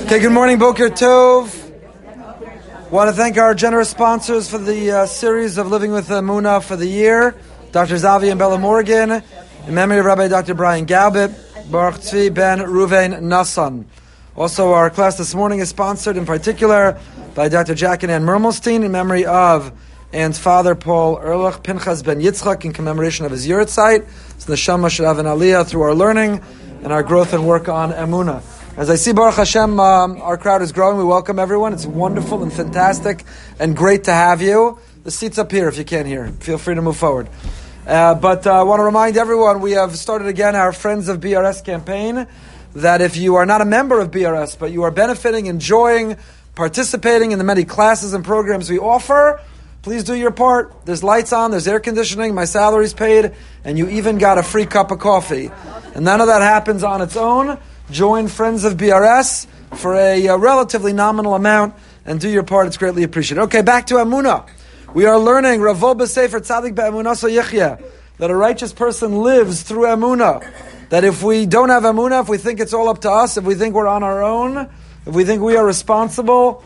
Okay, good morning, Boker Tov. Want to thank our generous sponsors for the series of Living with Emunah for the year, Dr. Zavi and Bella Morgan, in memory of Rabbi Dr. Brian Galbit, Baruch Tzvi Ben Ruvain Nassan. Also, our class this morning is sponsored in particular by Dr. Jack and Ann Mermelstein in memory of Ann's father, Paul Erlich Pinchas Ben Yitzchak, in commemoration of his Yurtzeit. It's the Neshama should have an aliyah through our learning and our growth and work on Emunah. As I see, Baruch Hashem, our crowd is growing. We welcome everyone. It's wonderful and fantastic and great to have you. The seat's up here if you can't hear. Feel free to move forward. But I want to remind everyone, we have started again our Friends of BRS campaign, that if you are not a member of BRS, but you are benefiting, enjoying, participating in the many classes and programs we offer, please do your part. There's lights on, there's air conditioning, my salary's paid, and you even got a free cup of coffee. And none of that happens on its own. Join Friends of BRS for a relatively nominal amount and do your part. It's greatly appreciated. Okay, back to Emunah. We are learning Ravo B'Sefer Tzadik Be'emunah So Yichya, that a righteous person lives through Emunah. That if we don't have Emunah, if we think it's all up to us, if we think we're on our own, if we think we are responsible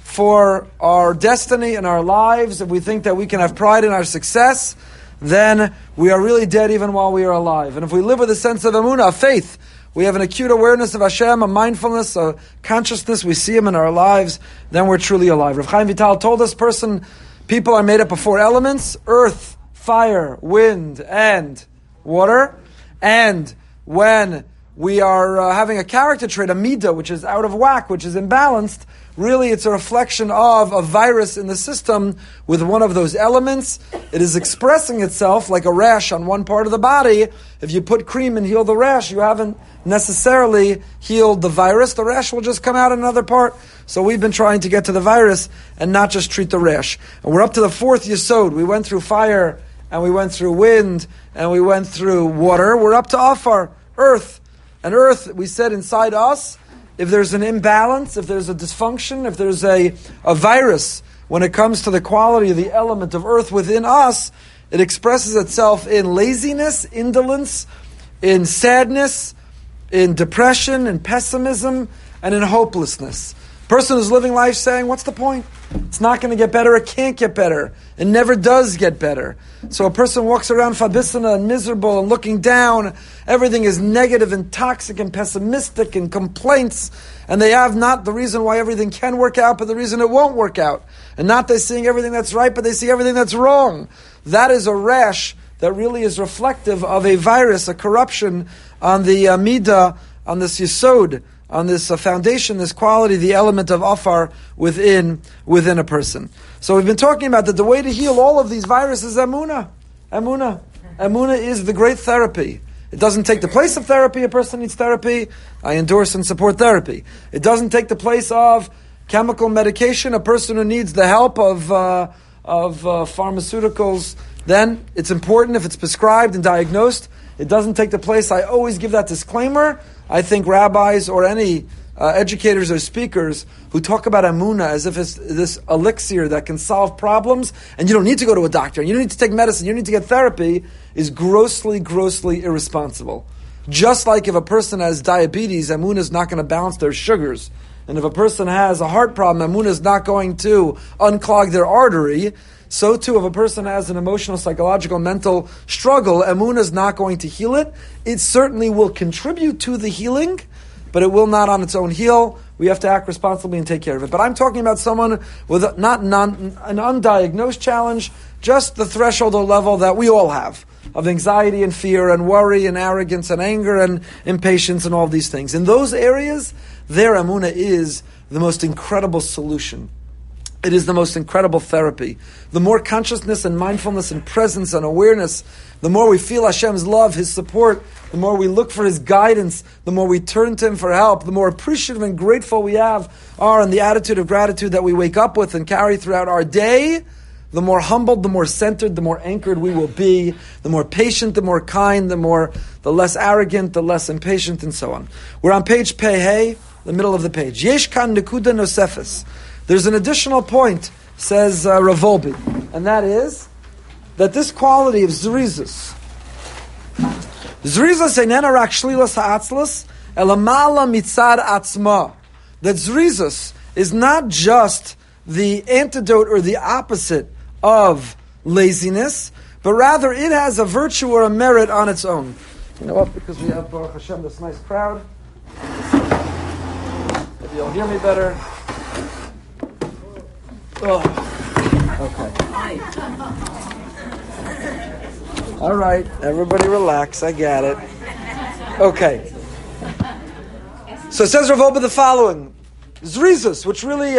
for our destiny and our lives, if we think that we can have pride in our success, then we are really dead even while we are alive. And if we live with a sense of Emunah, of faith, we have an acute awareness of Hashem, a mindfulness, a consciousness, we see Him in our lives, then we're truly alive. Rav Chaim Vital told us people are made up of four elements: earth, fire, wind, and water. And when we are having a character trait, a midah, which is out of whack, which is imbalanced, really it's a reflection of a virus in the system with one of those elements. It is expressing itself like a rash on one part of the body. If you put cream and heal the rash, you haven't necessarily healed the virus. The rash will just come out in another part. So we've been trying to get to the virus and not just treat the rash. And we're up to the fourth yesod. We went through fire, and we went through wind, and we went through water. We're up to Afar, earth. And earth, we said inside us, if there's an imbalance, if there's a dysfunction, if there's a virus, when it comes to the quality of the element of earth within us, it expresses itself in laziness, indolence, in sadness, in depression, in pessimism, and in hopelessness. Person who's living life saying, what's the point? It's not going to get better, it can't get better. It never does get better. So a person walks around fabisana and miserable and looking down. Everything is negative and toxic and pessimistic and complaints. And they have not the reason why everything can work out, but the reason it won't work out. And not they seeing everything that's right, but they see everything that's wrong. That is a rash that really is reflective of a virus, a corruption on the midah, on this yesod, on this foundation, this quality, the element of afar within a person. So we've been talking about that the way to heal all of these viruses is Emunah. Emunah. Emunah is the great therapy. It doesn't take the place of therapy. A person needs therapy. I endorse and support therapy. It doesn't take the place of chemical medication. A person who needs the help of pharmaceuticals, then it's important if it's prescribed and diagnosed. It doesn't take the place. I always give that disclaimer. I think rabbis or any educators or speakers who talk about Emunah as if it's this elixir that can solve problems and you don't need to go to a doctor, and you don't need to take medicine, you don't need to get therapy, is grossly, grossly irresponsible. Just like if a person has diabetes, Emunah is not going to balance their sugars. And if a person has a heart problem, Emunah is not going to unclog their artery. So too, if a person has an emotional, psychological, mental struggle, Emunah is not going to heal it. It certainly will contribute to the healing, but it will not on its own heal. We have to act responsibly and take care of it. But I'm talking about someone with an undiagnosed challenge, just the threshold or level that we all have, of anxiety and fear and worry and arrogance and anger and impatience and all these things. In those areas, their Emunah is the most incredible solution. It is the most incredible therapy. The more consciousness and mindfulness and presence and awareness, the more we feel Hashem's love, His support, the more we look for His guidance, the more we turn to Him for help, the more appreciative and grateful we are in the attitude of gratitude that we wake up with and carry throughout our day, the more humbled, the more centered, the more anchored we will be, the more patient, the more kind, the less arrogant, the less impatient, and so on. We're on page Pei, the middle of the page. Yesh kan nekuda nosefes. There's an additional point, says Rav Wolbe, and that is that this quality of zrizus einena rak shlilas ha'atzlas, elamala mitzad atzma. that Zrizus is not just the antidote or the opposite of laziness, but rather it has a virtue or a merit on its own. You know what? Because we have, Baruch Hashem, this nice crowd. Maybe you'll hear me better. Oh. Okay. All right, everybody relax. I got it. Okay. So it says Rav Wolbe the following. Zrizus, which really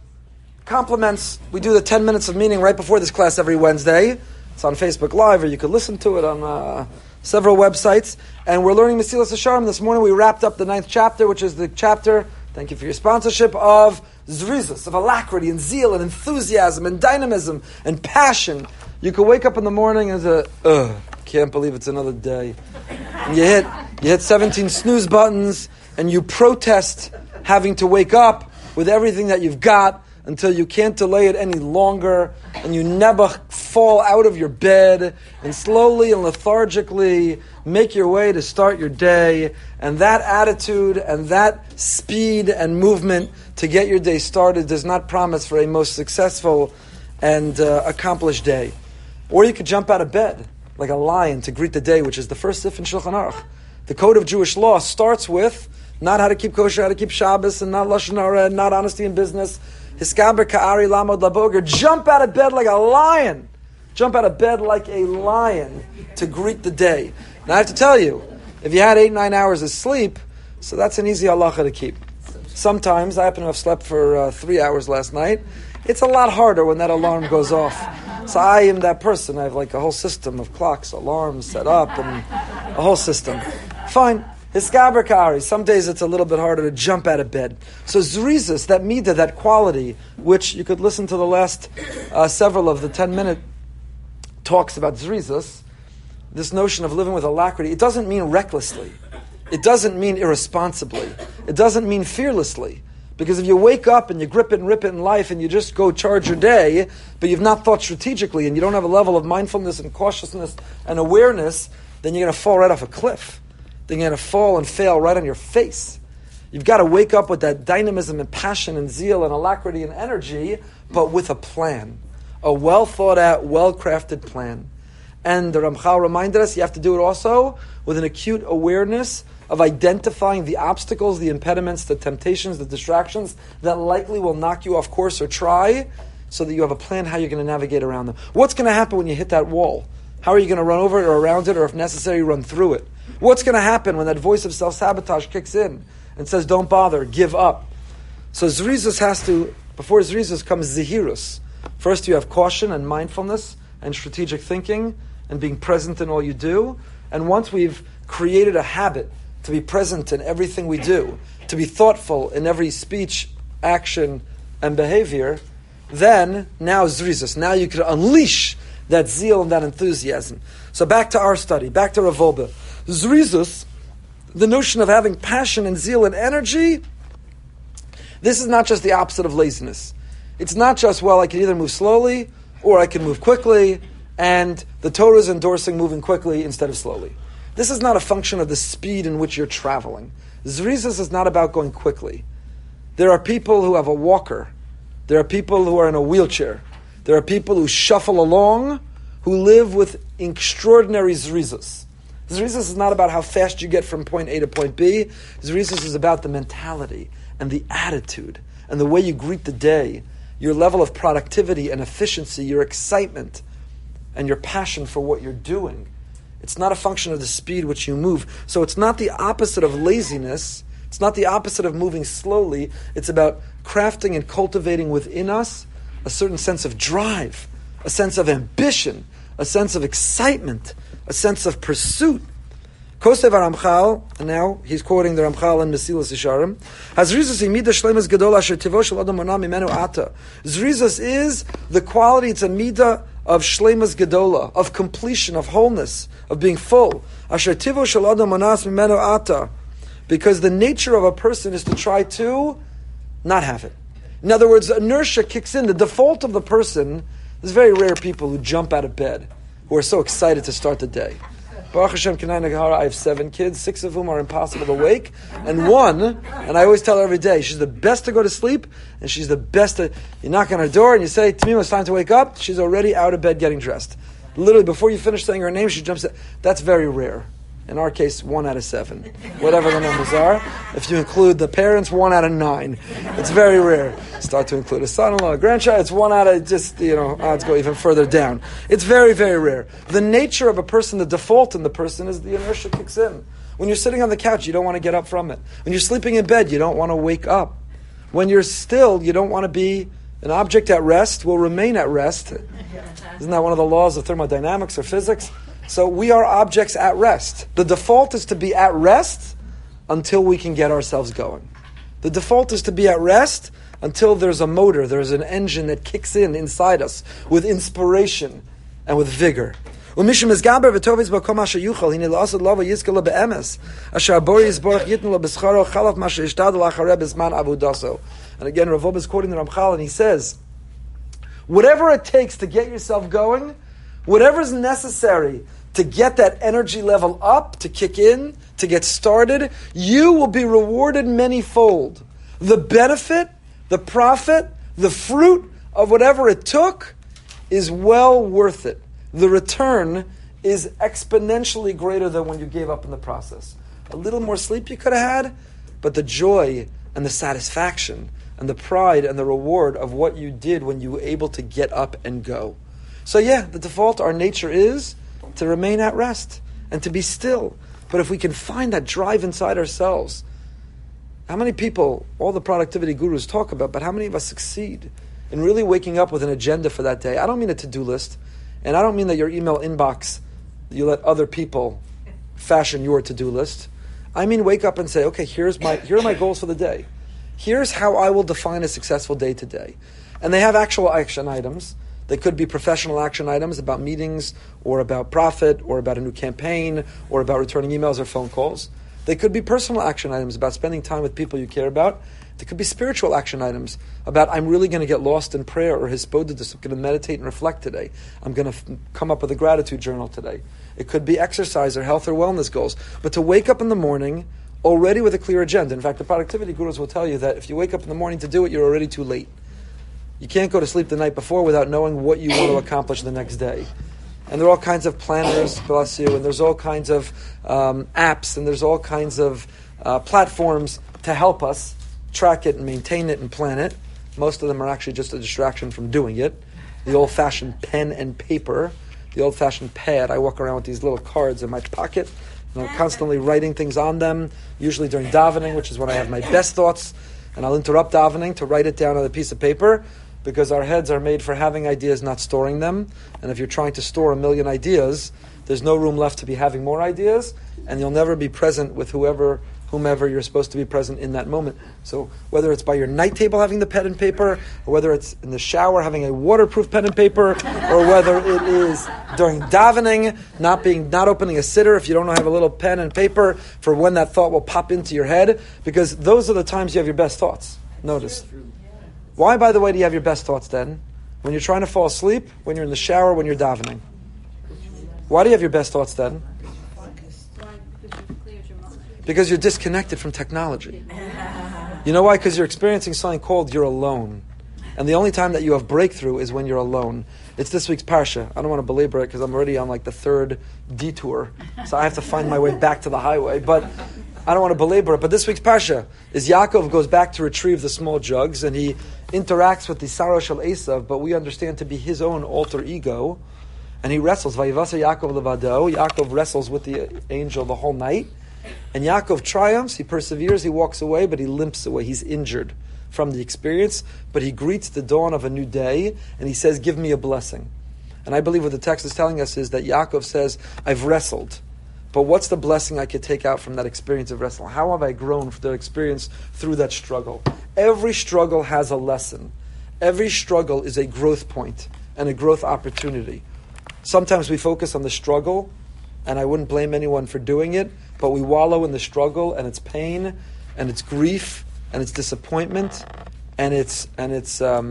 complements, we do the 10 minutes of meaning right before this class every Wednesday. It's on Facebook Live, or you could listen to it on several websites. And we're learning Mesilas Yesharim. This morning we wrapped up the 9th chapter, which is the chapter, thank you for your sponsorship, of Zrizus, of alacrity and zeal and enthusiasm and dynamism and passion. You could wake up in the morning and say, can't believe it's another day. And you hit 17 snooze buttons and you protest having to wake up with everything that you've got until you can't delay it any longer, and you never fall out of your bed and slowly and lethargically make your way to start your day. And that attitude and that speed and movement to get your day started does not promise for a most successful and accomplished day. Or you could jump out of bed like a lion to greet the day, which is the first sif in Shulchan Aruch. The code of Jewish law starts with not how to keep kosher, how to keep Shabbos, and not lashon hara, and not honesty in business. Hiskaber ka'ari lamod laboger. Jump out of bed like a lion. Jump out of bed like a lion to greet the day. Now I have to tell you, if you had 8-9 hours of sleep, so that's an easy halacha to keep. Sometimes, I happen to have slept for 3 hours last night. It's a lot harder when that alarm goes off. So I am that person. I have like a whole system of clocks, alarms set up, and a whole system. Fine. Hiskaber ka'ari. Some days it's a little bit harder to jump out of bed. So Zrizus, that midah, that quality, which you could listen to the last several of the 10-minute talks about Zrizus, this notion of living with alacrity, it doesn't mean recklessly. It doesn't mean irresponsibly. It doesn't mean fearlessly. Because if you wake up and you grip it and rip it in life and you just go charge your day, but you've not thought strategically and you don't have a level of mindfulness and cautiousness and awareness, then you're going to fall right off a cliff. Then you're going to fall and fail right on your face. You've got to wake up with that dynamism and passion and zeal and alacrity and energy, but with a plan. A well thought out, well crafted plan. And the Ramchal reminded us you have to do it also with an acute awareness of identifying the obstacles, the impediments, the temptations, the distractions that likely will knock you off course or try, so that you have a plan how you're going to navigate around them. What's going to happen when you hit that wall? How are you going to run over it or around it, or if necessary, run through it? What's going to happen when that voice of self-sabotage kicks in and says, don't bother, give up? So Zrizus has to, before Zrizus comes Zehirus. First you have caution and mindfulness and strategic thinking and being present in all you do. And once we've created a habit to be present in everything we do, to be thoughtful in every speech, action, and behavior, then now Zrizus. Now you can unleash that zeal and that enthusiasm. So back to our study, back to Rav Wolbe. Zrizus, the notion of having passion and zeal and energy, this is not just the opposite of laziness. It's not just, well, I can either move slowly or I can move quickly, and the Torah is endorsing moving quickly instead of slowly. This is not a function of the speed in which you're traveling. Zrizus is not about going quickly. There are people who have a walker. There are people who are in a wheelchair. There are people who shuffle along, who live with extraordinary Zrizus. Zrizus is not about how fast you get from point A to point B. Zrizus is about the mentality and the attitude and the way you greet the day, your level of productivity and efficiency, your excitement and your passion for what you're doing. It's not a function of the speed which you move. So it's not the opposite of laziness. It's not the opposite of moving slowly. It's about crafting and cultivating within us a certain sense of drive, a sense of ambition, a sense of excitement, a sense of pursuit. Kosev Ramchal, and now he's quoting the Ramchal in Mesilas Yesharim. Zrizus is the quality, it's a midah of shleimas gedola, of completion, of wholeness, of being full. Because the nature of a person is to try to not have it. In other words, inertia kicks in. The default of the person, there's very rare people who jump out of bed, who are so excited to start the day. Baruch Hashem, Kenai Nagahara, I have 7 kids, 6 of whom are impossible to wake, and 1, and I always tell her every day, she's the best to go to sleep, and she's the best to, you knock on her door, and you say, Tamima, it's time to wake up, she's already out of bed getting dressed. Literally, before you finish saying her name, she jumps in. That's very rare. In our case, 1 out of 7. Whatever the numbers are. If you include the parents, 1 out of 9. It's very rare. Start to include a son-in-law, a grandchild, it's 1 out of just, odds go even further down. It's very, very rare. The nature of a person, the default in the person is the inertia kicks in. When you're sitting on the couch, you don't want to get up from it. When you're sleeping in bed, you don't want to wake up. When you're still, you don't want to be an object at rest, will remain at rest. Isn't that one of the laws of thermodynamics or physics? So we are objects at rest. The default is to be at rest until we can get ourselves going. The default is to be at rest until there's a motor, there's an engine that kicks in inside us with inspiration and with vigor. And again, Rav Ob is quoting the Ramchal, and he says, whatever it takes to get yourself going, whatever's necessary to get that energy level up, to kick in, to get started, you will be rewarded many-fold. The benefit, the profit, the fruit of whatever it took is well worth it. The return is exponentially greater than when you gave up in the process. A little more sleep you could have had, but the joy and the satisfaction and the pride and the reward of what you did when you were able to get up and go. So yeah, the default, our nature is to remain at rest and to be still. But if we can find that drive inside ourselves, how many people, all the productivity gurus talk about, but how many of us succeed in really waking up with an agenda for that day? I don't mean a to-do list, and I don't mean that your email inbox, you let other people fashion your to-do list. I mean wake up and say, okay, here are my goals for the day. Here's how I will define a successful day today. And they have actual action items. They could be professional action items about meetings or about profit or about a new campaign or about returning emails or phone calls. They could be personal action items about spending time with people you care about. They could be spiritual action items about I'm really going to get lost in prayer or hisbodedus. I'm going to meditate and reflect today. I'm going to come up with a gratitude journal today. It could be exercise or health or wellness goals. But to wake up in the morning already with a clear agenda. In fact, the productivity gurus will tell you that if you wake up in the morning to do it, you're already too late. You can't go to sleep the night before without knowing what you want to accomplish the next day. And there are all kinds of planners, bless you, and there's all kinds of apps, and there's all kinds of platforms to help us track it and maintain it and plan it. Most of them are actually just a distraction from doing it. The old-fashioned pen and paper, the old-fashioned pad. I walk around with these little cards in my pocket, and I'm constantly writing things on them, usually during davening, which is when I have my best thoughts, and I'll interrupt davening to write it down on a piece of paper, because our heads are made for having ideas, not storing them. And if you're trying to store 1,000,000 ideas, there's no room left to be having more ideas, and you'll never be present with whomever you're supposed to be present in that moment. So whether it's by your night table having the pen and paper, or whether it's in the shower having a waterproof pen and paper, or whether it is during davening, not opening a sitter if you don't have a little pen and paper for when that thought will pop into your head, because those are the times you have your best thoughts. Notice. Why, by the way, do you have your best thoughts then? When you're trying to fall asleep, when you're in the shower, when you're davening. Why do you have your best thoughts then? Because you're disconnected from technology. You know why? Because you're experiencing something called you're alone. And the only time that you have breakthrough is when you're alone. It's this week's Parsha. I don't want to belabor it because I'm already on like the 3rd detour. So I have to find my way back to the highway. But I don't want to belabor it. But this week's Parsha is Yaakov goes back to retrieve the small jugs, and he interacts with the Sarah Shel Esav, but we understand to be his own alter ego. And he wrestles. Vayivasa Yaakov levado. Yaakov wrestles with the angel the whole night. And Yaakov triumphs, he perseveres, he walks away, but he limps away. He's injured from the experience, but he greets the dawn of a new day, and he says, give me a blessing. And I believe what the text is telling us is that Yaakov says, I've wrestled, but what's the blessing I could take out from that experience of wrestling? How have I grown from that experience through that struggle? Every struggle has a lesson. Every struggle is a growth point and a growth opportunity. Sometimes we focus on the struggle, and I wouldn't blame anyone for doing it, but we wallow in the struggle, and it's pain, and it's grief, and it's disappointment, and it's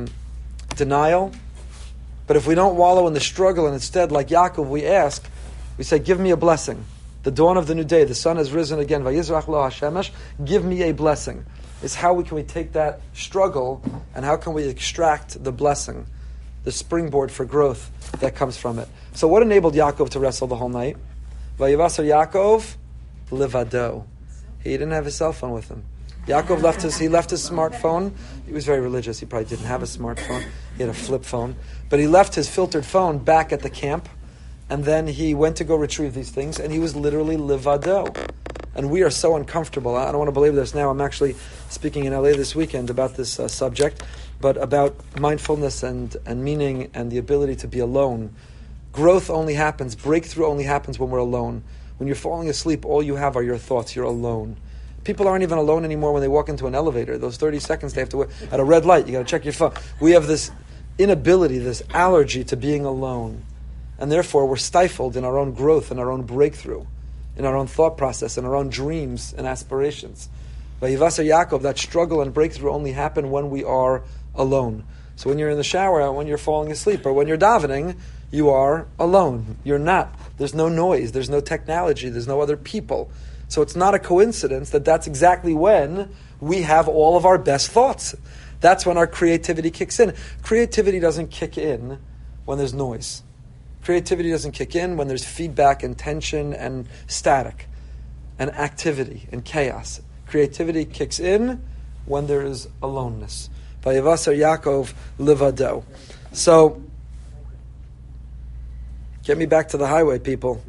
denial. But if we don't wallow in the struggle, and instead, like Yaakov, we ask, We say, give me a blessing. The dawn of the new day, the sun has risen again. Vayizrach lo hashemesh, give me a blessing. It's how can we take that struggle and how can we extract the blessing, the springboard for growth that comes from it. So what enabled Yaakov to wrestle the whole night? Vayivasar Yaakov levado. He didn't have his cell phone with him. Yaakov left his smartphone. He was very religious. He probably didn't have a smartphone. He had a flip phone. But he left his filtered phone back at the camp, and then he went to go retrieve these things, and he was literally levado. And we are so uncomfortable. I don't want to believe this now. I'm actually speaking in LA this weekend about this subject, but about mindfulness and meaning and the ability to be alone. Growth only happens, breakthrough only happens when we're alone. When you're falling asleep, all you have are your thoughts. You're alone. People aren't even alone anymore when they walk into an elevator. Those 30 seconds they have to wait at a red light. You got to check your phone. We have this inability, this allergy to being alone. And therefore, we're stifled in our own growth and our own breakthrough, in our own thought process, in our own dreams and aspirations. Vayivasar Yaakov, that struggle and breakthrough only happen when we are alone. So when you're in the shower, when you're falling asleep, or when you're davening, you are alone. You're not. There's no noise. There's no technology. There's no other people. So it's not a coincidence that that's exactly when we have all of our best thoughts. That's when our creativity kicks in. Creativity doesn't kick in when there's noise. Creativity doesn't kick in when there's feedback and tension and static and activity and chaos. Creativity kicks in when there is aloneness. Vayivasar Yaakov levado. So, get me back to the highway, people.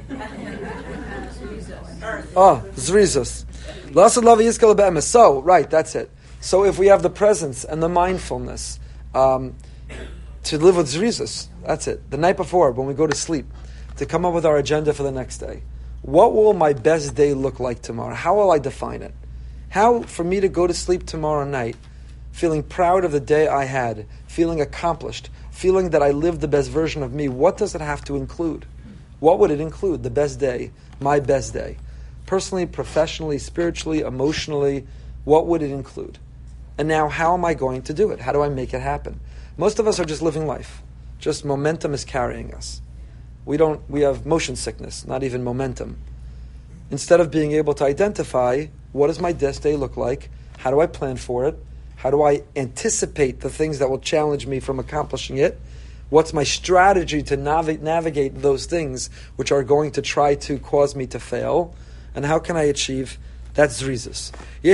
Zrizus. So, right, that's it. So if we have the presence and the mindfulness to live with Zrizus, that's it. The night before, when we go to sleep, to come up with our agenda for the next day. What will my best day look like tomorrow? How will I define it? How, for me to go to sleep tomorrow night, feeling proud of the day I had, feeling accomplished, feeling that I lived the best version of me, what does it have to include? What would it include? The best day, my best day. Personally, professionally, spiritually, emotionally, what would it include? And now, how am I going to do it? How do I make it happen? Most of us are just living life. Just momentum is carrying us. We have motion sickness, not even momentum. Instead of being able to identify, what does my best day look like? How do I plan for it? How do I anticipate the things that will challenge me from accomplishing it? What's my strategy to navigate those things which are going to try to cause me to fail? And how can I achieve? That's Zrizus.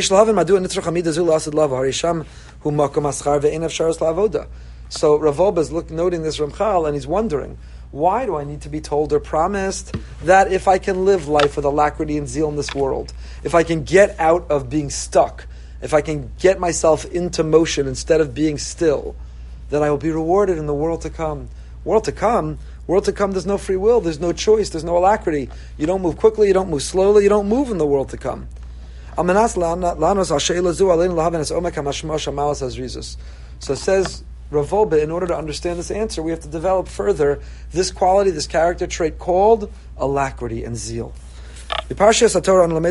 So Rav Wolbe is noting this Ramchal, and he's wondering, why do I need to be told or promised that if I can live life with alacrity and zeal in this world, if I can get out of being stuck, if I can get myself into motion instead of being still, that I will be rewarded in the world to come. World to come, there's no free will, there's no choice, there's no alacrity. You don't move quickly, you don't move slowly, you don't move in the world to come. So it says Rav Wolbe, in order to understand this answer, we have to develop further this quality, this character trait called alacrity and zeal. When we talk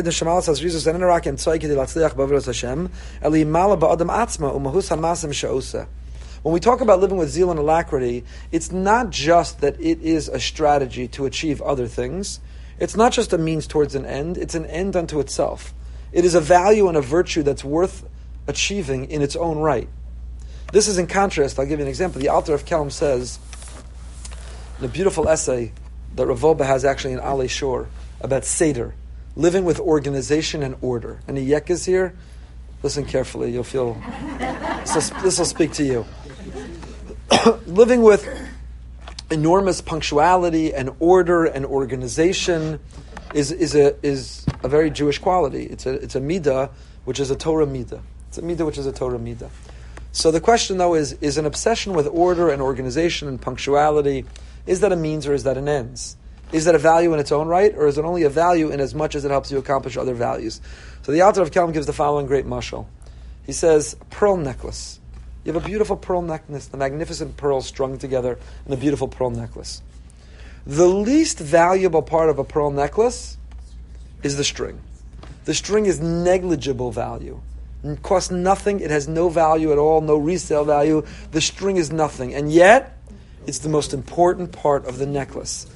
about living with zeal and alacrity, it's not just that it is a strategy to achieve other things. It's not just a means towards an end. It's an end unto itself. It is a value and a virtue that's worth achieving in its own right. This is in contrast. I'll give you an example. The Alter of Kelm says, in a beautiful essay that Rav Wolbe has actually in Alei Shor, about Seder, living with organization and order. Any yekas here? Listen carefully, you'll feel, this will speak to you. Living with enormous punctuality and order and organization is a very Jewish quality. It's a midah, which is a Torah midah. It's a midah which is a Torah midah. So the question, though, is an obsession with order and organization and punctuality, is that a means or is that an ends? Is that a value in its own right, or is it only a value in as much as it helps you accomplish other values? So the Alter of Kelm gives the following great mashal. He says, a pearl necklace. You have a beautiful pearl necklace, the magnificent pearls strung together in a beautiful pearl necklace. The least valuable part of a pearl necklace is the string. The string is negligible value. It costs nothing, it has no value at all, no resale value. The string is nothing. And yet, it's the most important part of the necklace.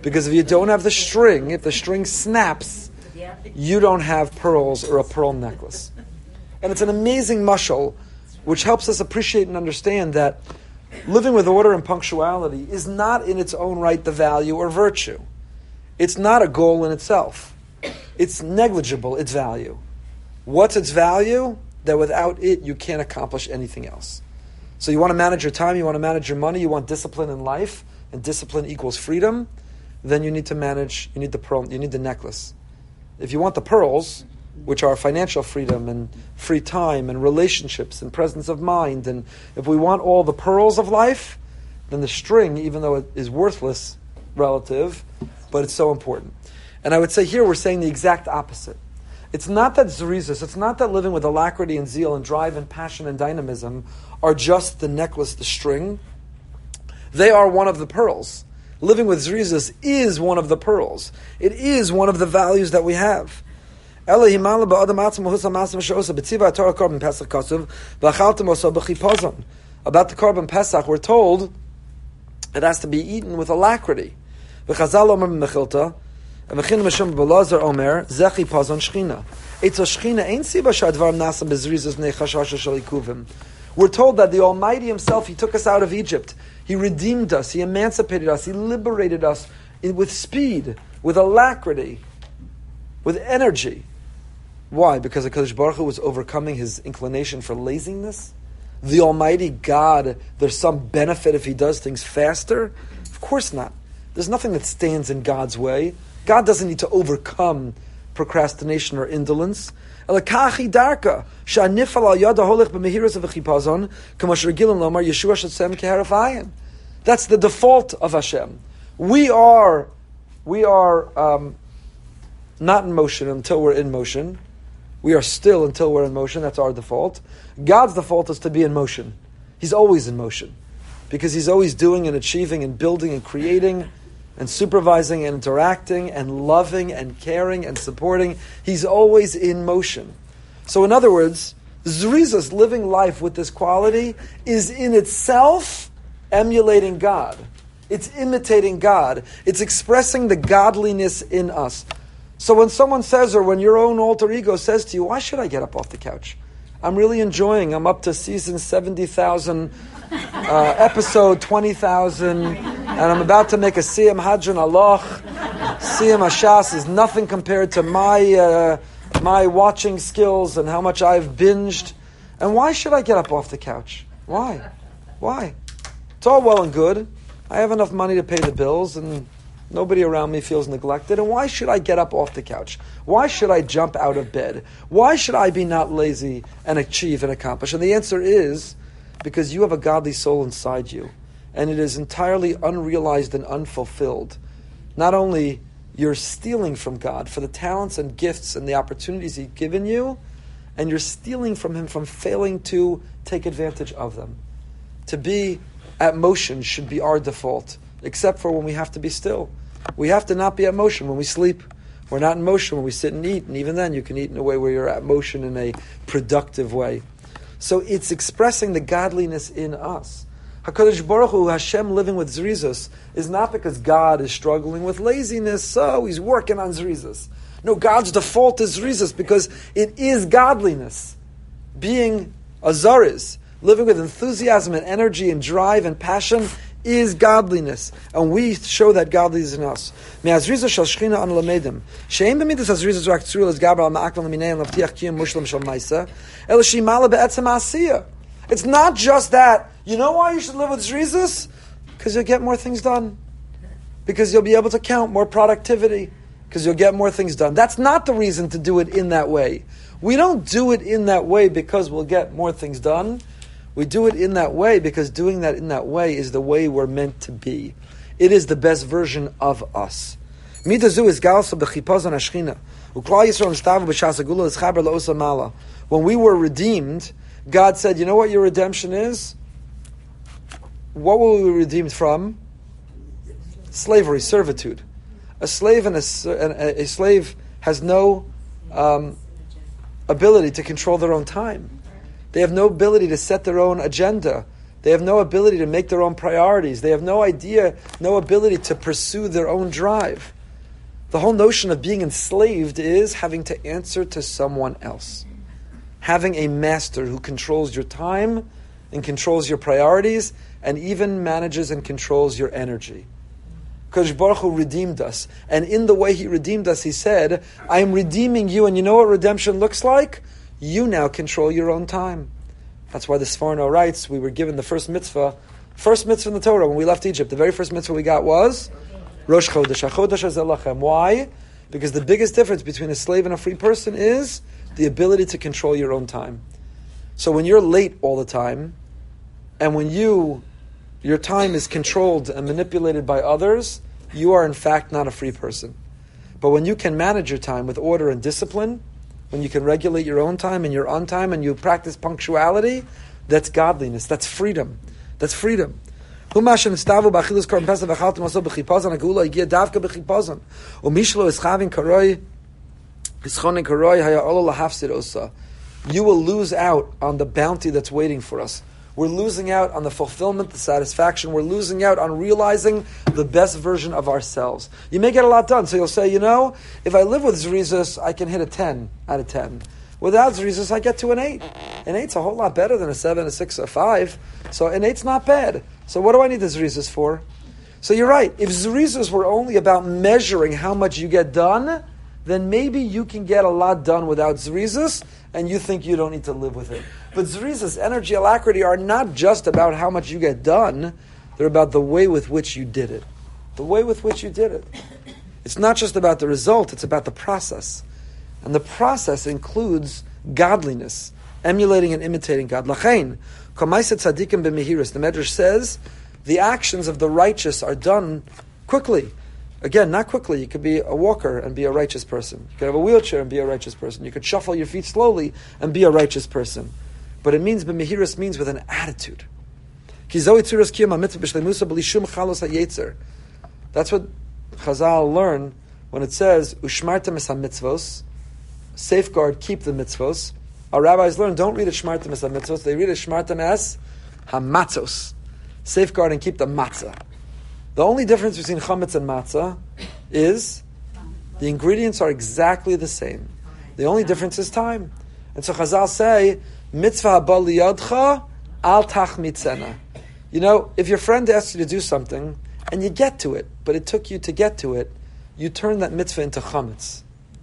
Because if you don't have the string, if the string snaps, you don't have pearls or a pearl necklace. And it's an amazing mashal, which helps us appreciate and understand that living with order and punctuality is not in its own right the value or virtue. It's not a goal in itself. It's negligible, its value. What's its value? That without it, you can't accomplish anything else. So you want to manage your time, you want to manage your money, you want discipline in life, and discipline equals freedom, then you need to manage, you need the pearl, you need the necklace. If you want the pearls, which are financial freedom and free time and relationships and presence of mind, and if we want all the pearls of life, then the string, even though it is worthless relative, but it's so important. And I would say here we're saying the exact opposite. It's not that Zerizus, it's not that living with alacrity and zeal and drive and passion and dynamism are just the necklace, the string. They are one of the pearls. Living with Zerizus is one of the pearls. It is one of the values that we have. About the Korban Pesach, we're told it has to be eaten with alacrity. We're told that the Almighty Himself, He took us out of Egypt. He redeemed us. He emancipated us. He liberated us with speed, with alacrity, with energy. Why? Because HaKadosh Baruch Hu was overcoming his inclination for laziness? The Almighty God, there's some benefit if He does things faster? Of course not. There's nothing that stands in God's way. God doesn't need to overcome procrastination or indolence. That's the default of Hashem. We are not in motion until we're in motion. We are still until we're in motion. That's our default. God's default is to be in motion. He's always in motion because He's always doing and achieving and building and creating and supervising and interacting and loving and caring and supporting. He's always in motion. So in other words, Zerizus, living life with this quality, is in itself emulating God. It's imitating God. It's expressing the godliness in us. So when someone says, or when your own alter ego says to you, why should I get up off the couch? I'm really enjoying. I'm up to season 70,000, episode 20,000, and I'm about to make a Siyam Hadran Allah. Siyam Hashas is nothing compared to my watching skills and how much I've binged. And why should I get up off the couch? Why? It's all well and good. I have enough money to pay the bills and nobody around me feels neglected. And why should I get up off the couch? Why should I jump out of bed? Why should I be not lazy and achieve and accomplish? And the answer is because you have a godly soul inside you. And it is entirely unrealized and unfulfilled. Not only you're stealing from God for the talents and gifts and the opportunities He's given you, and you're stealing from Him from failing to take advantage of them. To be at motion should be our default, except for when we have to be still. We have to not be at motion when we sleep. We're not in motion when we sit and eat, and even then you can eat in a way where you're at motion in a productive way. So it's expressing the godliness in us. HaKadosh Baruch Hu, Hashem living with Zerizus, is not because God is struggling with laziness, so He's working on Zerizus. No, God's default is Zerizus because it is godliness. Being a Zariz, living with enthusiasm and energy and drive and passion, is godliness. And we show that godliness in us. It's not just that. You know why you should live with Zerizus? Because you'll get more things done. Because you'll be able to count more productivity. Because you'll get more things done. That's not the reason to do it in that way. We don't do it in that way because we'll get more things done. We do it in that way because doing that in that way is the way we're meant to be. It is the best version of us. When we were redeemed, God said, you know what your redemption is? What were we redeemed from? Slavery, servitude. A slave and a slave has no ability to control their own time. They have no ability to set their own agenda. They have no ability to make their own priorities. They have no ability to pursue their own drive. The whole notion of being enslaved is having to answer to someone else. Having a master who controls your time and controls your priorities and even manages and controls your energy. Kadosh Baruch Hu redeemed us. And in the way He redeemed us, He said, I am redeeming you, and you know what redemption looks like? You now control your own time. That's why the Sforno writes, we were given the first mitzvah in the Torah when we left Egypt. The very first mitzvah we got was Rosh Chodesh. HaChodesh Hazeh Lachem. Why? Because the biggest difference between a slave and a free person is the ability to control your own time. So when you're late all the time, and when your time is controlled and manipulated by others, you are in fact not a free person. But when you can manage your time with order and discipline, when you can regulate your own time and you're on time and you practice punctuality, that's godliness, that's freedom. That's freedom. You will lose out on the bounty that's waiting for us. We're losing out on the fulfillment, the satisfaction. We're losing out on realizing the best version of ourselves. You may get a lot done. So you'll say, if I live with Zrizus, I can hit a 10 out of 10. Without Zrizus, I get to an 8. An 8's a whole lot better than a 7, a 6, a 5. So an 8's not bad. So what do I need the Zrizus for? So you're right. If Zrizus were only about measuring how much you get done, then maybe you can get a lot done without Zrizus, and you think you don't need to live with it. But Zrizus, energy, alacrity are not just about how much you get done. They're about the way with which you did it. The way with which you did it. It's not just about the result, it's about the process. And the process includes godliness, emulating and imitating God. Lachain, Kamaisa tzadikim b'mehiris. The Medrash says, the actions of the righteous are done quickly. Again, not quickly. You could be a walker and be a righteous person. You could have a wheelchair and be a righteous person. You could shuffle your feet slowly and be a righteous person. But it means, b'mehiris means with an attitude. That's what Chazal learn when it says, Ushmartem es ha-mitzvos, safeguard, keep the mitzvos. Our rabbis learn, don't read it Shmartem es ha-mitzvos, they read it Shmartem es ha-matzos. Safeguard and keep the matzah. The only difference between chametz and matzah is the ingredients are exactly the same. The only difference is time. And so Chazal say, mitzvah haba liyadcha, al tachmitzena. If your friend asks you to do something, and you get to it, but it took you to get to it, you turn that mitzvah into chametz.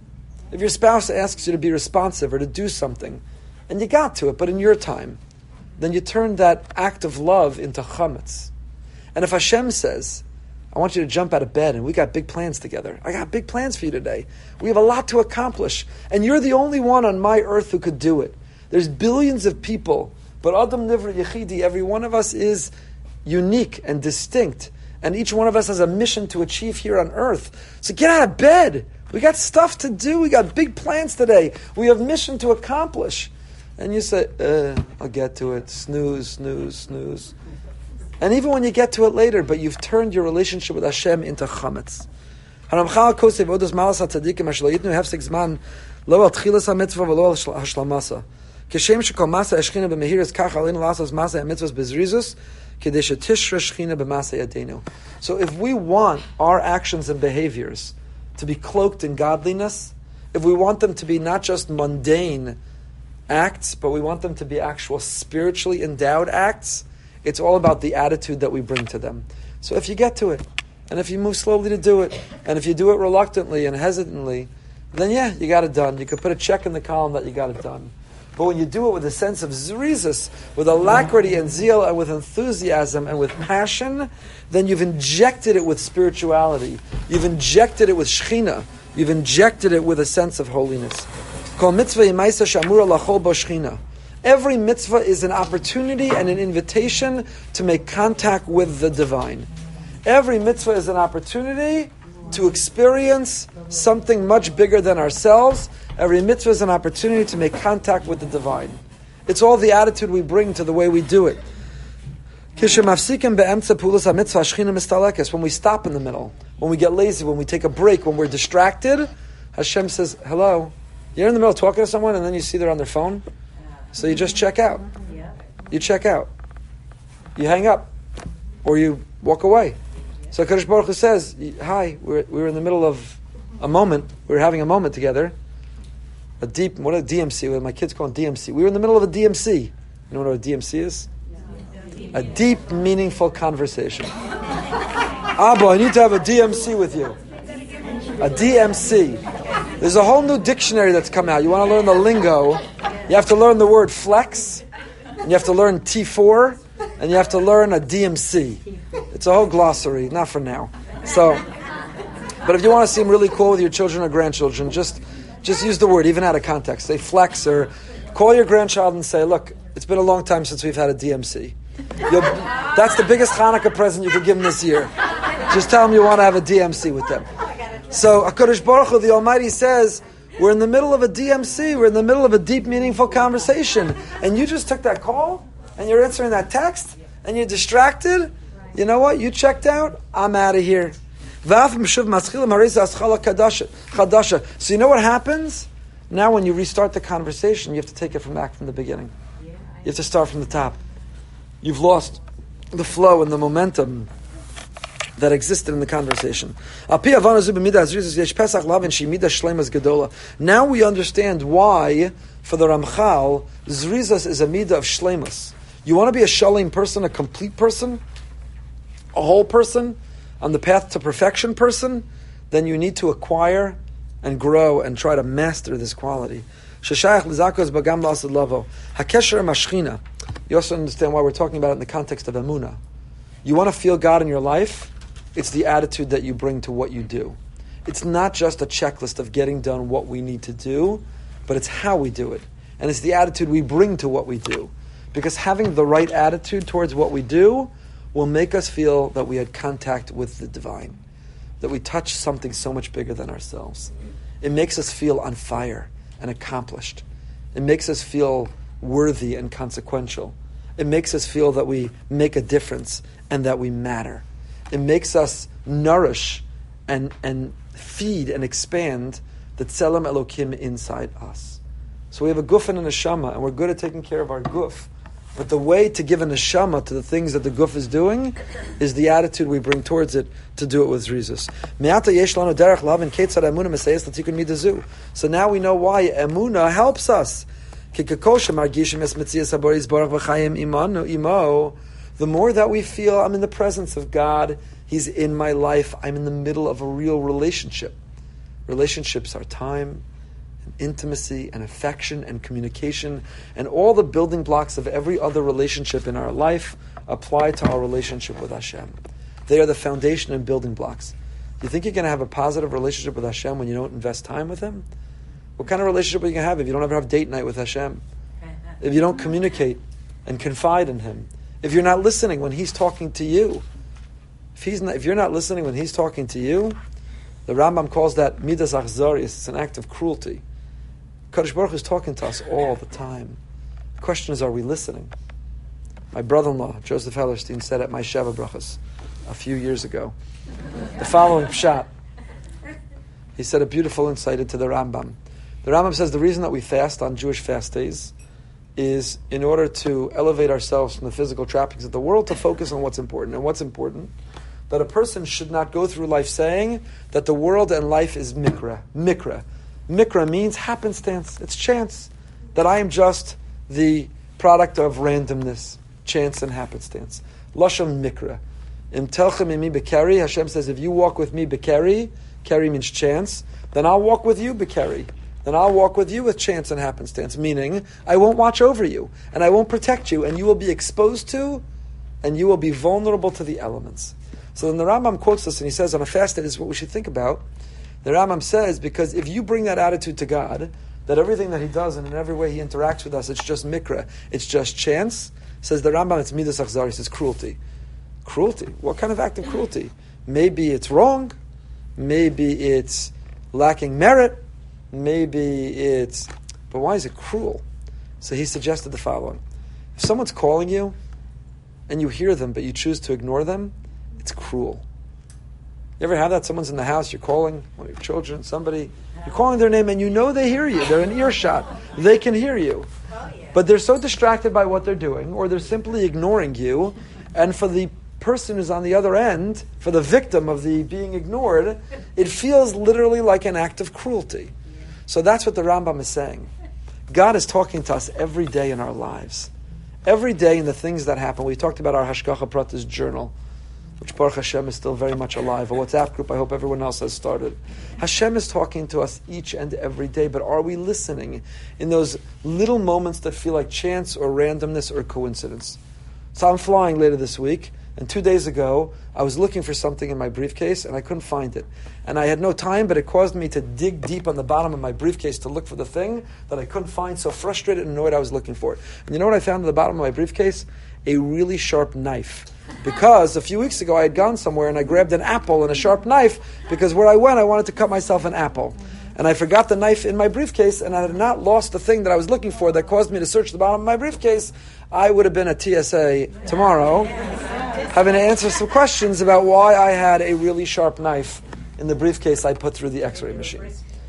If your spouse asks you to be responsive or to do something, and you got to it, but in your time, then you turn that act of love into chametz. And if Hashem says, I want you to jump out of bed and we got big plans together. I got big plans for you today. We have a lot to accomplish. And you're the only one on my earth who could do it. There's billions of people, but Adam Nivra Yechidi, every one of us is unique and distinct. And each one of us has a mission to achieve here on earth. So get out of bed. We got stuff to do. We got big plans today. We have mission to accomplish. And you say, I'll get to it. Snooze, snooze, snooze. And even when you get to it later, but you've turned your relationship with Hashem into chametz. Haramchal kosev odos malas hatzadikim asher lo yitnu hefsek zman lo al tchilas hamitzvah v'lo al hashlamasa. Keshem shekol masa eshchina b'mehiras kach aleinu lasos masa hamitzvahs bezrizus kedei shetishra shchina b'masa yadeinu. So if we want our actions and behaviors to be cloaked in godliness, if we want them to be not just mundane acts, but we want them to be actual spiritually endowed acts, it's all about the attitude that we bring to them. So if you get to it, and if you move slowly to do it, and if you do it reluctantly and hesitantly, then you got it done. You could put a check in the column that you got it done. But when you do it with a sense of zrizus, with alacrity and zeal and with enthusiasm and with passion, then you've injected it with spirituality. You've injected it with shechina. You've injected it with a sense of holiness. Kol mitzvah yimaisa shamura lachol bo shechina. Every mitzvah is an opportunity and an invitation to make contact with the divine. Every mitzvah is an opportunity to experience something much bigger than ourselves. Every mitzvah is an opportunity to make contact with the divine. It's all the attitude we bring to the way we do it. When we stop in the middle, when we get lazy, when we take a break, when we're distracted, Hashem says, hello. You're in the middle talking to someone and then you see they're on their phone. So you just check out. You check out. you hang up or you walk away. So HaKadosh Baruch Hu says, hi, we were in the middle of a moment. We were having a moment together. What a DMC, my kids call it DMC. We were in the middle of a DMC. You know what a DMC is? A deep, meaningful conversation. Abba, I need to have a DMC with you. A DMC. There's a whole new dictionary that's come out. You want to learn the lingo. You have to learn the word flex. And you have to learn T4. And you have to learn a DMC. It's a whole glossary. Not for now. But if you want to seem really cool with your children or grandchildren, just use the word, even out of context. Say flex, or call your grandchild and say, look, it's been a long time since we've had a DMC. That's the biggest Hanukkah present you could give them this year. Just tell them you want to have a DMC with them. So HaKadosh Baruch Hu, the Almighty, says, we're in the middle of a DMC, we're in the middle of a deep, meaningful conversation, and you just took that call, and you're answering that text, and you're distracted. You know what? You checked out, I'm out of here. So you know what happens? Now when you restart the conversation, you have to take it back from the beginning. You have to start from the top. You've lost the flow and the momentum that existed in the conversation. Now we understand why, for the Ramchal, Zrizas is a midah of shleimus. You want to be a shalim person, a complete person, a whole person, on the path to perfection person, then you need to acquire and grow and try to master this quality. You also understand why we're talking about it in the context of emunah. You want to feel God in your life? It's the attitude that you bring to what you do. It's not just a checklist of getting done what we need to do, but it's how we do it. And it's the attitude we bring to what we do. Because having the right attitude towards what we do will make us feel that we had contact with the divine, that we touched something so much bigger than ourselves. It makes us feel on fire and accomplished. It makes us feel worthy and consequential. It makes us feel that we make a difference and that we matter. It makes us nourish and feed and expand the Tzelem Elokim inside us. So we have a guf and a neshama, and we're good at taking care of our guf. But the way to give a neshama to the things that the guf is doing is the attitude we bring towards it to do it with Zrizus. So now we know why emunah helps us. The more that we feel I'm in the presence of God, He's in my life, I'm in the middle of a real relationship. Relationships are time, and intimacy, and affection, and communication, and all the building blocks of every other relationship in our life apply to our relationship with Hashem. They are the foundation and building blocks. You think you're going to have a positive relationship with Hashem when you don't invest time with Him? What kind of relationship are you going to have if you don't ever have date night with Hashem? If you don't communicate and confide in Him? If you're not listening when He's talking to you? If you're not listening when He's talking to you, the Rambam calls that midas achzarius. It's an act of cruelty. Kadosh Baruch Hu is talking to us all the time. The question is, are we listening? My brother-in-law, Joseph Hellerstein, said at my Sheva Brachas a few years ago the following pshat. He said a beautiful insight into the Rambam. The Rambam says the reason that we fast on Jewish fast days is in order to elevate ourselves from the physical trappings of the world to focus on what's important. And what's important? That a person should not go through life saying that the world and life is mikra. Mikra. Mikra means happenstance. It's chance. That I am just the product of randomness, chance and happenstance. Lashon mikra. Im telchem imi bekeri, Hashem says, if you walk with me bekeri, keri means chance, then I'll walk with you bekeri. Then I'll walk with you with chance and happenstance, meaning I won't watch over you, and I won't protect you, and you will be exposed to, and you will be vulnerable to the elements. So then the Rambam quotes this, and he says, on a fast day, this is what we should think about. The Rambam says, because if you bring that attitude to God, that everything that He does and in every way He interacts with us, it's just mikra, it's just chance, says the Rambam, it's midas achzaris, it's cruelty. Cruelty? What kind of act of cruelty? Maybe it's wrong, maybe it's lacking merit, maybe it's... But why is it cruel? So he suggested the following. If someone's calling you, and you hear them, but you choose to ignore them, it's cruel. You ever have that? Someone's in the house, you're calling one of your children, somebody, you're calling their name, and you know they hear you. They're in earshot. They can hear you. But they're so distracted by what they're doing, or they're simply ignoring you, and for the person who's on the other end, for the victim of the being ignored, it feels literally like an act of cruelty. So that's what the Rambam is saying. God is talking to us every day in our lives. Every day in the things that happen. We talked about our Hashgacha Pratis journal, which Baruch Hashem is still very much alive. A WhatsApp group I hope everyone else has started. Hashem is talking to us each and every day, but are we listening in those little moments that feel like chance or randomness or coincidence? So I'm flying later this week, and 2 days ago, I was looking for something in my briefcase, and I couldn't find it. And I had no time, but it caused me to dig deep on the bottom of my briefcase to look for the thing that I couldn't find, so frustrated and annoyed I was looking for it. And you know what I found at the bottom of my briefcase? A really sharp knife. Because a few weeks ago I had gone somewhere and I grabbed an apple and a sharp knife, because where I went I wanted to cut myself an apple. And I forgot the knife in my briefcase, and I had not lost the thing that I was looking for that caused me to search the bottom of my briefcase. I would have been at TSA tomorrow having to answer some questions about why I had a really sharp knife in the briefcase I put through the x-ray machine.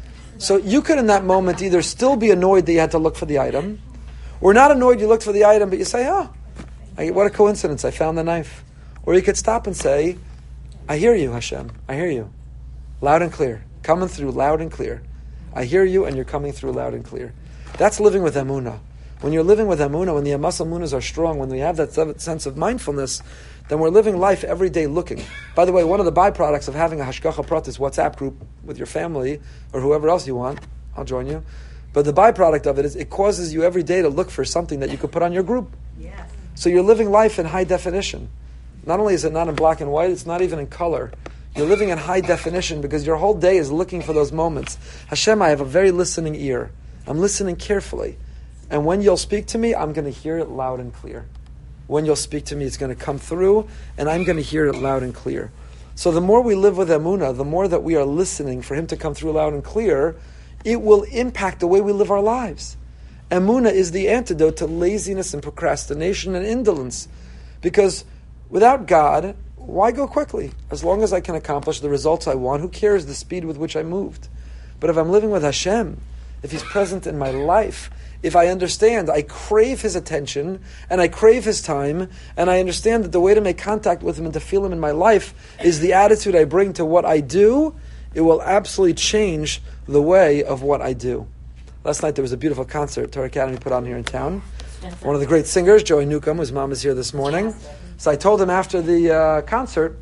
So you could in that moment either still be annoyed that you had to look for the item, or not annoyed you looked for the item but you say, what a coincidence, I found the knife. Or you could stop and say, I hear you, Hashem, I hear you. Loud and clear. Coming through loud and clear. I hear you and you're coming through loud and clear. That's living with Emunah. When you're living with Emunah, when the Amas Emunas are strong, when we have that sense of mindfulness, then we're living life every day looking. By the way, one of the byproducts of having a Hashgacha Pratis WhatsApp group with your family, or whoever else you want, I'll join you, but the byproduct of it is it causes you every day to look for something that you could put on your group. Yes. So you're living life in high definition. Not only is it not in black and white, it's not even in color. You're living in high definition because your whole day is looking for those moments. Hashem, I have a very listening ear. I'm listening carefully. And when you'll speak to me, I'm going to hear it loud and clear. When you'll speak to me, it's going to come through, and I'm going to hear it loud and clear. So the more we live with Emunah, the more that we are listening for Him to come through loud and clear, it will impact the way we live our lives. Emunah is the antidote to laziness and procrastination and indolence. Because without God, why go quickly? As long as I can accomplish the results I want, who cares the speed with which I moved? But if I'm living with Hashem, if He's present in my life, if I understand, I crave His attention, and I crave His time, and I understand that the way to make contact with Him and to feel Him in my life is the attitude I bring to what I do, it will absolutely change the way of what I do. Last night there was a beautiful concert Torah Academy put on here in town. One of the great singers, Joey Newcomb, whose mom is here this morning. So I told him after the concert,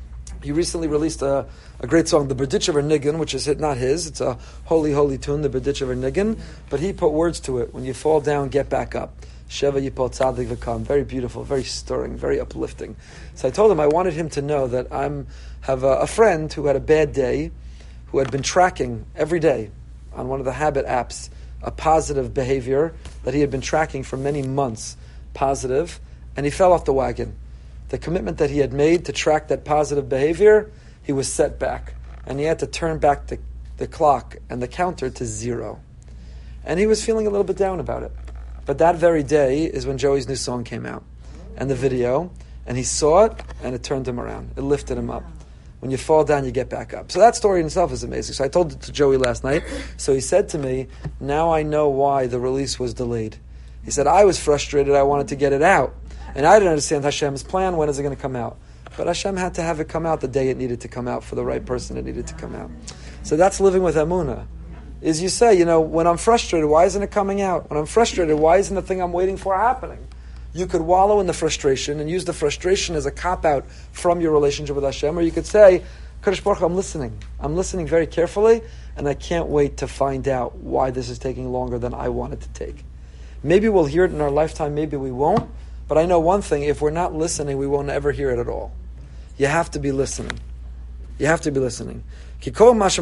he recently released a great song, the Berditchever Niggin, which is not his. It's a holy, holy tune, the Berditchever Niggin. But he put words to it. When you fall down, get back up. Sheva Yipol Tzadik V'Kam. Very beautiful, very stirring, very uplifting. So I told him I wanted him to know that I have a friend who had a bad day, who had been tracking every day on one of the habit apps a positive behavior that he had been tracking for many months, positive, and he fell off the wagon. The commitment that he had made to track that positive behavior, he was set back. And he had to turn back the clock and the counter to 0. And he was feeling a little bit down about it. But that very day is when Joey's new song came out. And the video. And he saw it, and it turned him around. It lifted him up. When you fall down, you get back up. So that story in itself is amazing. So I told it to Joey last night. So he said to me, now I know why the release was delayed. He said, I was frustrated. I wanted to get it out. And I didn't understand Hashem's plan. When is it going to come out? But Hashem had to have it come out the day it needed to come out for the right person it needed to come out. So that's living with Emunah. Is you say, when I'm frustrated, why isn't it coming out? When I'm frustrated, why isn't the thing I'm waiting for happening? You could wallow in the frustration and use the frustration as a cop-out from your relationship with Hashem, or you could say, Kadosh Baruch Hu, I'm listening. I'm listening very carefully, and I can't wait to find out why this is taking longer than I want it to take. Maybe we'll hear it in our lifetime, maybe we won't, but I know one thing, if we're not listening, we won't ever hear it at all. You have to be listening. You have to be listening. The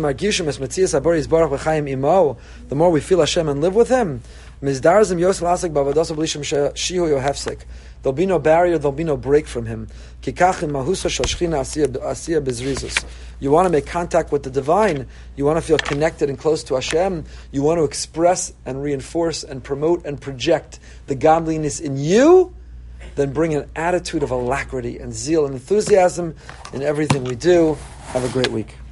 more we feel Hashem and live with Him, there'll be no barrier, there'll be no break from Him. You want to make contact with the divine, you want to feel connected and close to Hashem, you want to express and reinforce and promote and project the godliness in you, then bring an attitude of alacrity and zeal and enthusiasm in everything we do. Have a great week.